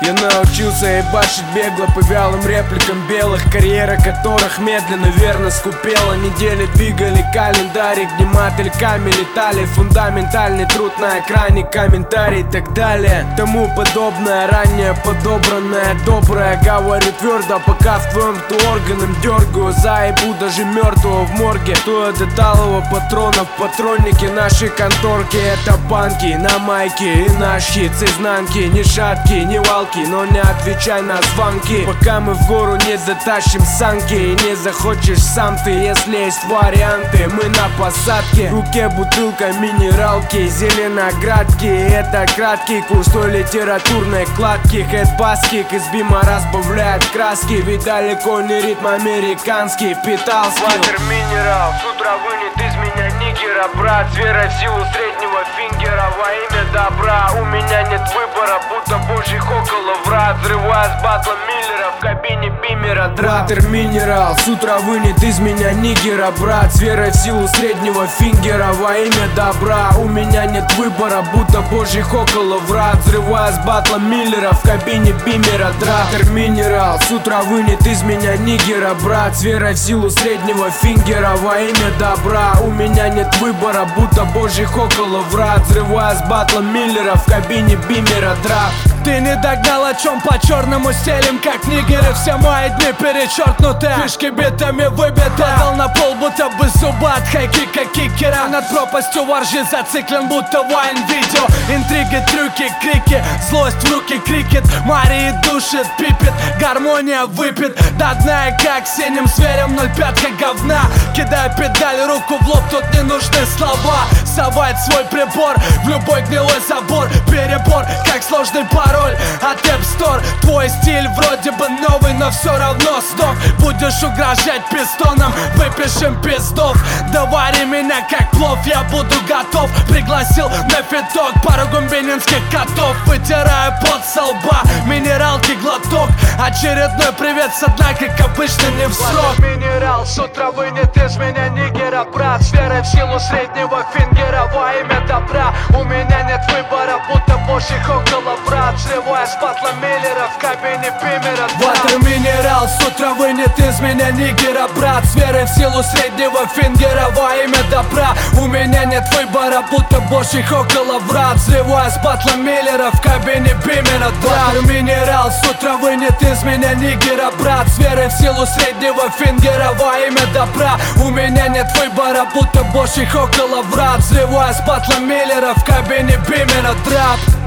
Я научился ебашить бегло по вялым репликам белых, карьера которых медленно, верно скупела. Недели двигали календарик, где мотыльками летали. Фундаментальный труд на экране, комментарий и так далее. Тому подобное, ранее подобранное, доброе. Говорю твердо, пока в твоем рту органом дергаю. Заебу даже мертвого в морге. Стоит до талого патрона в патроннике нашей конторки. Это банки на майке и наш хит с изнанки. Ни шатки, ни валки, но не отвечай на звонки, пока мы в гору не затащим санки. И не захочешь сам ты, если есть варианты. Мы на посадке, в руке бутылка минералки, зеленоградки. Это краткий курс той литературной кладки. Хэдбаскик из бима разбавляет краски, ведь далеко не ритм американский. Впитал скилл. Минерал, с утра вынет из меня нигера, брат. С верой в силу среднего фингера во имя добра. У меня нет выбора, будто божьих около врат. Взрываю с батла Миллера в кабине бимера. Ватер минерал, с утра вынет из меня нигера, брат. С верой в силу среднего фингера во имя добра. У меня нет выбора, будто божьих около врат. Взрываю с батла Миллера в кабине бимера. Ватер минерал, с утра вынет из меня нигера, брат. С верой в силу среднего фингера во имя добра. У меня нет выбора, будто божьих около врат. Взрываю с батла Миллера в кабине бимера. Драп. Ты не догнал, о чем по черному стелим, как нигеры. Все мои дни перечеркнуты, фишки битами выбиты. Падал на пол, будто бы зуба от хайкика кикера. Над пропастью воржи зациклен, будто вайн-видео. Интриги, трюки, крики, злость в руки, крикет. Марии душит, пипит, гармония выпит до дна. И как синим зверем 0,5 как говна. Кидая педаль, руку в лоб, тут не нужны слова. Совать свой прибор в любой гнилой забор. Перебор, как сложный пароль от App Store. Твой стиль вроде бы новый, но все равно сдох. Будешь угрожать пистоном, выпишем пиздов. Довари меня как плов, я буду готов. Пригласил на фиток пару гумбининских котов. Вытираю пот со лба, минералки глоток. Очередной привет со дна, как обычно не в срок. Минерал, с утра вынет из меня нигера, брат. С верой в силу среднего фингера во имя добра. У меня нет выбора, будто божьих около врат. Взрывая с батла Миллера в кабине бимера. Ватер минерал, с утра вынет из меня нигера, брат. С верой в силу среднего фингера во имя добра. У меня нет выбора, будто божьих около врат. Взрывая с батла Миллера в кабине бимера. Ватер минерал, с утра вынет из меня нигера, брат. С верой в силу среднего фингера во имя добра. У меня нет выбора, будто божьих около врат. Взрывая с батла Миллера в кабине бимера. Драп.